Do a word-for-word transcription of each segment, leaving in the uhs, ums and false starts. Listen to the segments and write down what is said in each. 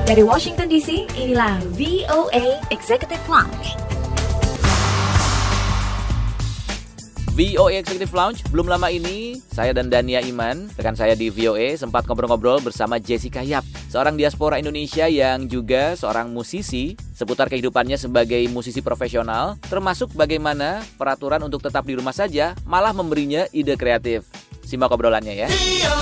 Dari Washington D C, inilah V O A Executive Lounge. V O A Executive Lounge, belum lama ini saya dan Dania Iman, rekan saya di V O A, sempat ngobrol-ngobrol bersama Jessica Yap, seorang diaspora Indonesia yang juga seorang musisi, seputar kehidupannya sebagai musisi profesional, termasuk bagaimana peraturan untuk tetap di rumah saja malah memberinya ide kreatif. Simak obrolannya ya.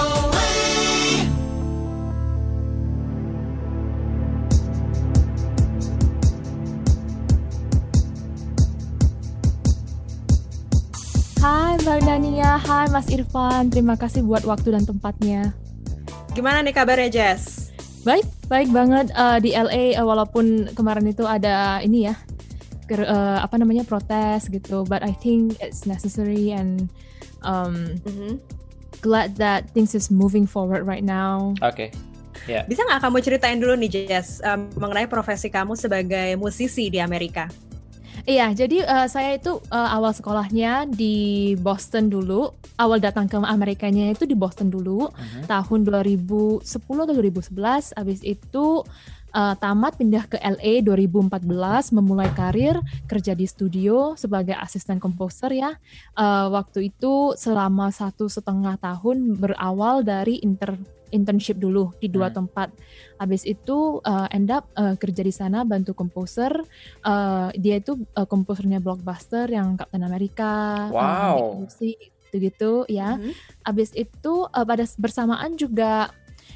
Hai Mbak Dania, hai Mas Irfan, terima kasih buat waktu dan tempatnya. Gimana nih kabarnya Jess? Baik, baik banget uh, di L A, uh, walaupun kemarin itu ada ini ya, ker, uh, apa namanya protes gitu, but I think it's necessary and um, mm-hmm. glad that things is moving forward right now. Oke. Okay. Yeah. Bisa nggak kamu ceritain dulu nih Jess um, mengenai profesi kamu sebagai musisi di Amerika? Iya, jadi uh, saya itu uh, awal sekolahnya di Boston dulu. Awal datang ke Amerikanya itu di Boston dulu, uh-huh. tahun dua ribu sepuluh atau dua ribu sebelas. Habis itu uh, tamat pindah ke L A dua ribu empat belas, memulai karir kerja di studio sebagai asisten komposer ya. Uh, waktu itu selama satu setengah tahun berawal dari inter internship dulu di dua hmm. tempat. Habis itu uh, end up uh, kerja di sana bantu komposer. Uh, dia itu uh, komposernya blockbuster yang Captain America, wow. musik gitu-gitu ya. Hmm. Habis itu uh, pada bersamaan juga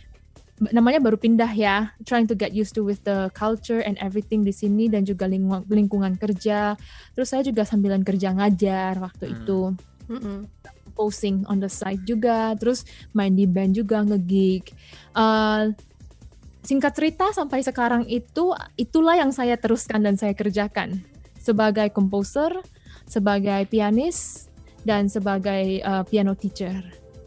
namanya baru pindah ya, trying to get used to with the culture and everything di sini dan juga ling- lingkungan kerja. Terus saya juga sambilan kerja ngajar waktu hmm. itu. Hmm. Posing on the side juga, terus main di band juga, nge-gig. Uh, singkat cerita sampai sekarang itu, itulah yang saya teruskan dan saya kerjakan sebagai komposer, sebagai pianis, dan sebagai uh, piano teacher.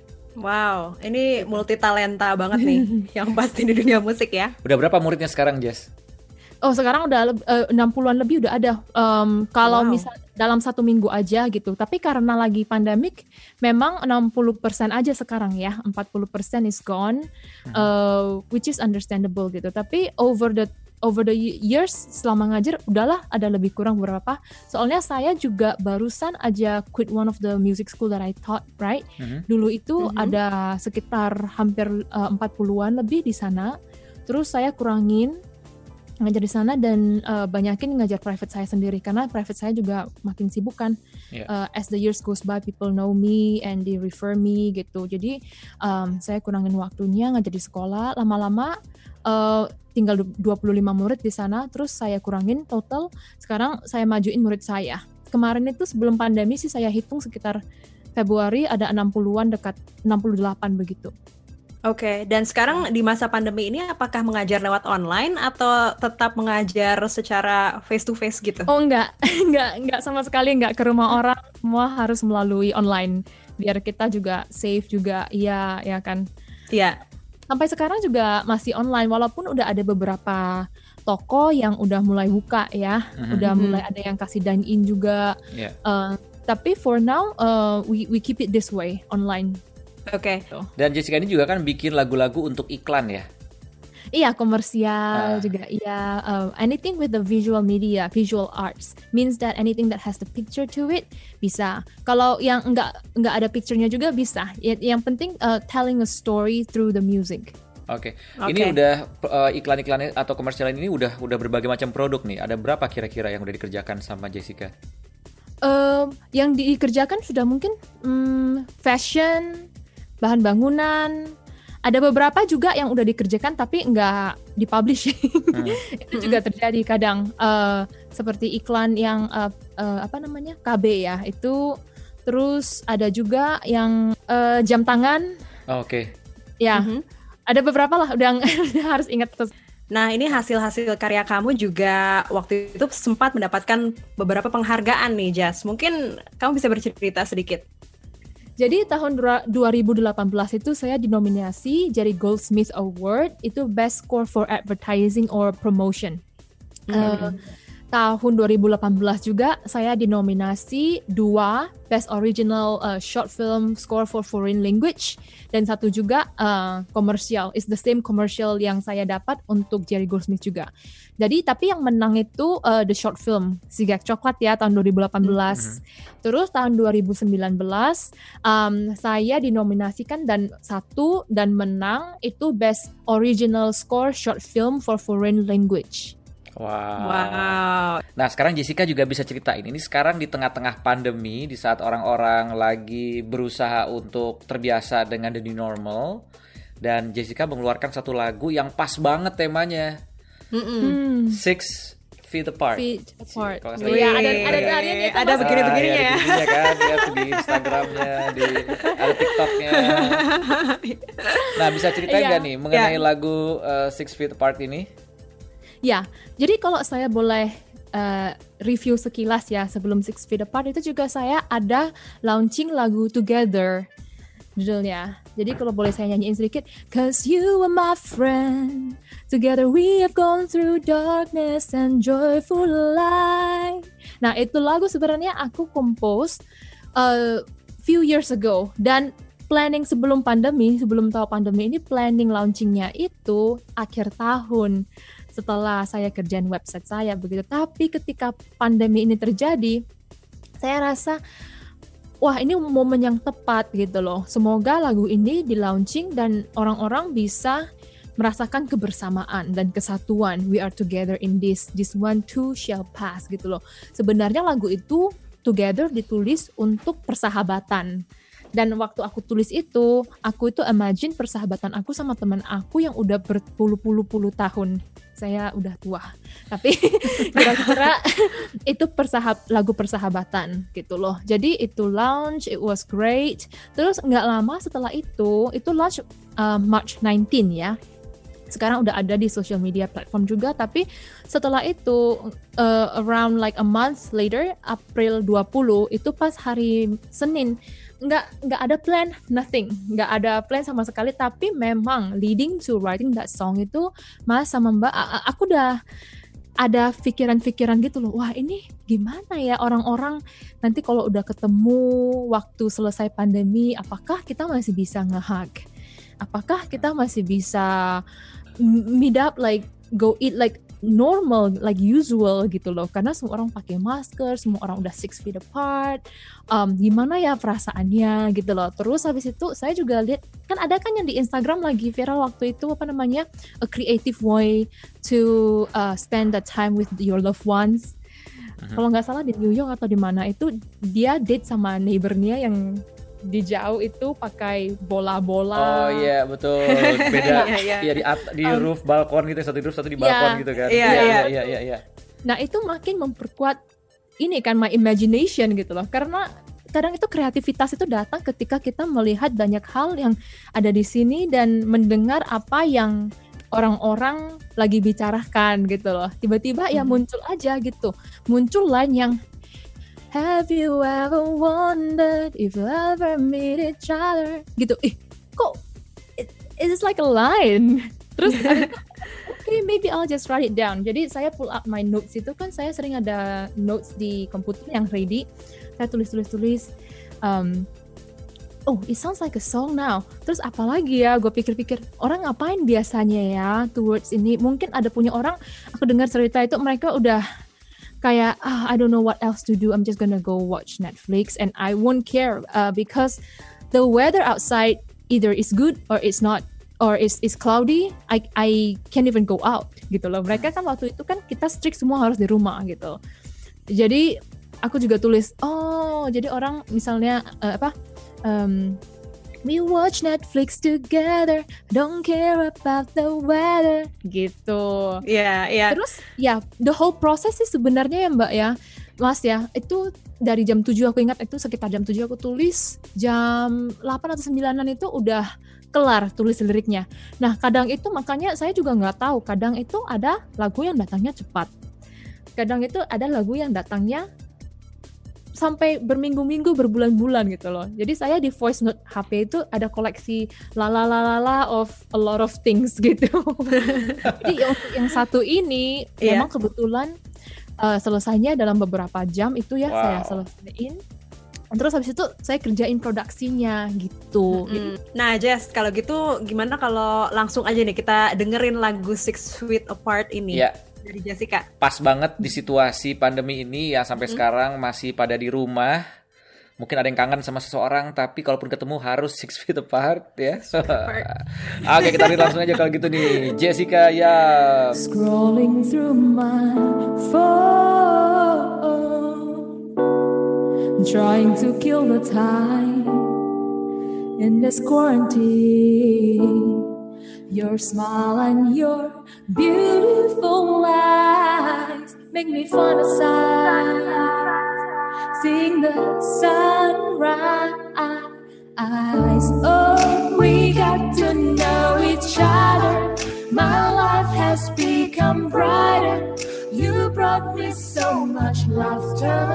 Wow, ini multi talenta banget nih, yang pasti di dunia musik ya. Udah berapa muridnya sekarang, Jess? Oh, sekarang udah uh, enam puluhan lebih udah ada. Um, kalau wow. misal dalam satu minggu aja gitu. Tapi karena lagi pandemik, memang enam puluh persen aja sekarang ya. empat puluh persen is gone, hmm. uh, which is understandable gitu. Tapi over the over the years selama ngajar, udahlah ada lebih kurang beberapa. Soalnya saya juga barusan aja quit one of the music school that I taught, right? Hmm. Dulu itu hmm. ada sekitar hampir uh, empat puluhan lebih di sana. Terus saya kurangin ngajar di sana dan uh, banyakin ngajar private saya sendiri karena private saya juga makin sibuk kan. Yeah. Uh, as the years goes by, people know me and they refer me gitu. Jadi um, saya kurangin waktunya ngajar di sekolah. Lama-lama uh, tinggal dua puluh lima murid di sana. Terus saya kurangin total. Sekarang saya majuin murid saya. Kemarin itu sebelum pandemi sih saya hitung sekitar Februari ada enam puluhan dekat enam puluh delapan begitu. Oke, okay. Dan sekarang di masa pandemi ini apakah mengajar lewat online atau tetap mengajar secara face to face gitu? Oh enggak, enggak, enggak sama sekali enggak ke rumah orang, semua harus melalui online biar kita juga safe juga, iya, ya kan? Iya. Sampai sekarang juga masih online walaupun udah ada beberapa toko yang udah mulai buka ya, mm-hmm. udah mulai ada yang kasih dine in juga. Yeah. Uh, tapi for now uh, we we keep it this way online. Oke. Okay. Dan Jessica ini juga kan bikin lagu-lagu untuk iklan ya? Iya, komersial ah. juga. Iya, uh, anything with the visual media, visual arts means that anything that has the picture to it bisa. Kalau yang enggak enggak ada picture-nya juga bisa. Yang penting uh, telling a story through the music. Oke. Okay. Okay. Ini udah uh, iklan-iklan atau komersial ini udah udah berbagai macam produk nih. Ada berapa kira-kira yang udah dikerjakan sama Jessica? Uh, yang dikerjakan sudah mungkin um, fashion, bahan bangunan, ada beberapa juga yang udah dikerjakan tapi nggak dipublish. Hmm. Itu juga terjadi kadang uh, seperti iklan yang uh, uh, apa namanya K B ya itu, terus ada juga yang uh, jam tangan. Oh, Oke. Okay. Ya, mm-hmm. ada beberapa lah udah harus ingat terus. Nah, ini hasil-hasil karya kamu juga waktu itu sempat mendapatkan beberapa penghargaan nih, Jas. Mungkin kamu bisa bercerita sedikit. Jadi tahun dua ribu delapan belas itu saya dinominasi jadi Goldsmith Award, itu Best Score for Advertising or Promotion. Mm-hmm. Uh, tahun dua ribu delapan belas juga saya dinominasi dua Best Original uh, Short Film Score for Foreign Language dan satu juga uh, komersial. It's the same commercial yang saya dapat untuk Jerry Goldsmith juga. Jadi tapi yang menang itu uh, the short film Sigak Coklat ya tahun dua ribu delapan belas. Mm-hmm. Terus tahun dua ribu sembilan belas um, saya dinominasikan dan satu dan menang itu Best Original Score Short Film for Foreign Language. Wow. Wow. Nah sekarang Jessica juga bisa ceritain, ini sekarang di tengah-tengah pandemi, di saat orang-orang lagi berusaha untuk terbiasa dengan the new normal, dan Jessica mengeluarkan satu lagu yang pas banget temanya, Hmm. Six Feet Apart. Feet Apart. Kalau Oh, ya, ada ada tariannya ada begini-begininya ya. Ada begininya kan, lihat di Instagramnya, di ada TikToknya. Nah bisa ceritain Iya. nggak nih mengenai Iya. lagu uh, Six Feet Apart ini? Ya, jadi kalau saya boleh uh, review sekilas ya sebelum Six Feet Apart itu juga saya ada launching lagu Together judulnya. Jadi kalau boleh saya nyanyiin sedikit, 'Cause you are my friend, together we have gone through darkness and joyful light. Nah itu lagu sebenarnya aku compose uh, few years ago dan planning sebelum pandemi, sebelum tahu pandemi ini planning launchingnya itu akhir tahun. Setelah saya kerjain website saya begitu. Tapi ketika pandemi ini terjadi, saya rasa wah ini momen yang tepat gitu loh. Semoga lagu ini di launching dan orang-orang bisa merasakan kebersamaan dan kesatuan. We are together in this. This one too shall pass gitu loh. Sebenarnya lagu itu Together ditulis untuk persahabatan. Dan waktu aku tulis itu, aku itu imagine persahabatan aku sama teman aku yang udah berpuluh-puluh tahun. Saya udah tua, tapi kira-kira itu persahab lagu persahabatan gitu loh. Jadi itu launch, it was great. Terus nggak lama setelah itu, itu launch uh, March nineteenth ya. Sekarang udah ada di social media platform juga, tapi setelah itu uh, around like a month later, April dua puluh itu pas hari Senin. Nggak, nggak ada plan, nothing. Nggak ada plan sama sekali, tapi memang leading to writing that song itu Mas sama Mbak, aku udah ada pikiran-pikiran gitu loh, wah ini gimana ya orang-orang nanti kalau udah ketemu waktu selesai pandemi, apakah kita masih bisa nge-hug? Apakah kita masih bisa meet up like go eat like normal, like usual gitu loh, karena semua orang pakai masker, semua orang udah six feet apart, um, gimana ya perasaannya gitu loh. Terus habis itu saya juga lihat, kan ada kan yang di Instagram lagi viral waktu itu, apa namanya, a creative way to uh, spend the time with your loved ones. Uh-huh. Kalau nggak salah di New York atau di mana itu, dia date sama neighbornya yang di jauh itu pakai bola-bola. Oh iya betul, beda. Iya, iya. Iya di at- di Um, roof balkon gitu, satu di roof satu di balkon iya, gitu kan. iya, iya iya iya iya. Nah itu makin memperkuat ini kan my imagination gitu loh, karena kadang itu kreativitas itu datang ketika kita melihat banyak hal yang ada di sini dan mendengar apa yang orang-orang lagi bicarakan gitu loh. Tiba-tiba ya muncul aja gitu, muncul line yang Have you ever wondered if you ever meet each other? Gitu, ih kok it, it is like a line. Terus okay, maybe I'll just write it down. Jadi saya pull up my notes itu kan, saya sering ada notes di komputer yang ready. Saya tulis-tulis-tulis. Um, oh, it sounds like a song now. Terus apalagi ya, gue pikir-pikir orang ngapain biasanya ya towards ini. Mungkin ada punya orang, aku dengar cerita itu mereka udah kayak, ah, I don't know what else to do. I'm just gonna go watch Netflix and I won't care uh, because the weather outside either is good or it's not, or it's, it's cloudy. I I can't even go out gitu loh. Mereka kan waktu itu kan kita strict semua harus di rumah gitu. Jadi aku juga tulis, oh jadi orang misalnya uh, apa? Um, We watch Netflix together, don't care about the weather, gitu. Iya, yeah, iya. Yeah. Terus ya, the whole process sih sebenarnya ya Mbak ya, Mas ya, itu dari jam tujuh aku ingat itu sekitar jam tujuh aku tulis, jam delapan atau sembilanan itu udah kelar tulis liriknya. Nah kadang itu makanya saya juga nggak tahu, kadang itu ada lagu yang datangnya cepat, kadang itu ada lagu yang datangnya sampai berminggu-minggu, berbulan-bulan gitu loh. Jadi saya di voice note H P itu ada koleksi lala-lala of a lot of things gitu. Jadi untuk yang satu ini yeah. memang kebetulan uh, selesainya dalam beberapa jam itu ya, wow. saya selesaiin. Terus habis itu saya kerjain produksinya gitu. Mm-hmm. Nah Jess, kalau gitu gimana kalau langsung aja nih kita dengerin lagu Six Feet Apart ini yeah. dari Jessica. Pas banget di situasi pandemi ini yang sampai mm-hmm. sekarang masih pada di rumah. Mungkin ada yang kangen sama seseorang, tapi kalaupun ketemu harus six feet apart ya. Oke, kita lihat langsung aja kalau gitu nih. Jessica Yap. Scrolling through my phone, trying to kill the time in this quarantine. Your smile and your beautiful eyes make me fantasize. Seeing the sunrise, oh, we got to know each other. My life has become brighter. You brought me so much laughter.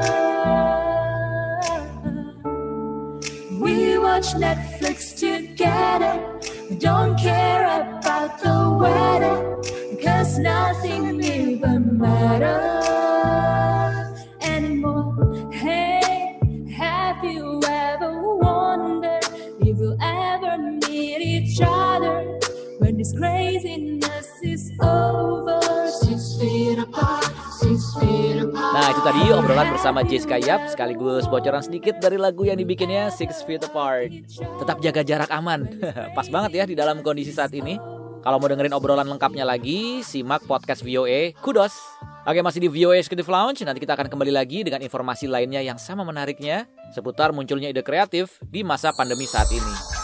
We watch Netflix together. Don't care about the weather, 'cause nothing even matters anymore. Hey, have you ever wondered if we'll ever meet each other when this craziness is over? Six feet apart, six feet apart. Nah, itu tadi obrolan bersama Jessica Yap, sekaligus bocoran sedikit dari lagu yang dibikinnya Six Feet Apart. Tetap jaga jarak aman. Pas banget ya di dalam kondisi saat ini. Kalau mau dengerin obrolan lengkapnya lagi, simak podcast V O A Kudos. Oke, masih di V O A Executive Lounge. Nanti kita akan kembali lagi dengan informasi lainnya yang sama menariknya seputar munculnya ide kreatif di masa pandemi saat ini.